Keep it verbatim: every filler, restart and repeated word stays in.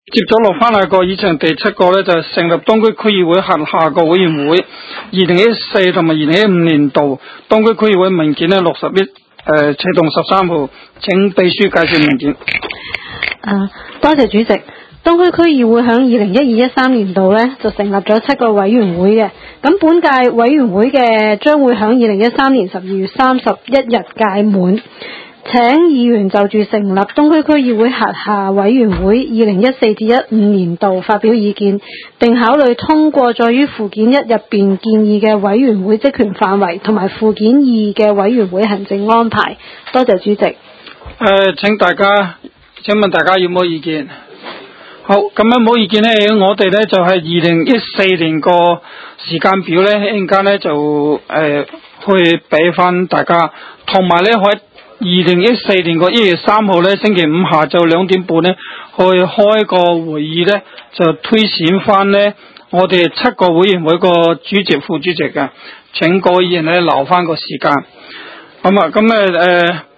接咗落翻嚟個議程第七個咧，就係成立東區區議會轄下個委員會，二零一四同埋二零一五年度東區區議會文件咧六十一誒啟動十三號，請秘書介紹文件。 啊，多謝主席。東區區議會響二零一二一三年度咧就成立咗七個委員會嘅，咁本屆委員會嘅將會響二零一三年十二月三十一日屆滿。請議員就住成立東區區議會轄下委員會二零一四至一五年度發表意見，並考慮通過在於附件一入邊建議嘅委員會職權範圍同埋附件二嘅委員會行政安排。多謝主席。誒、 呃，請大家，請問大家有冇意見？好，咁樣冇意見呢，我哋呢就係二零一四年個時間表呢，一陣間呢就誒去俾翻大家，同埋呢喺二零一四年個一月三號呢星期五下晝兩點半呢去開個會議呢，就推選翻呢我哋七個委員會個主席、副主席嘅，請各位議員呢留翻個時間。咁啊，咁誒誒。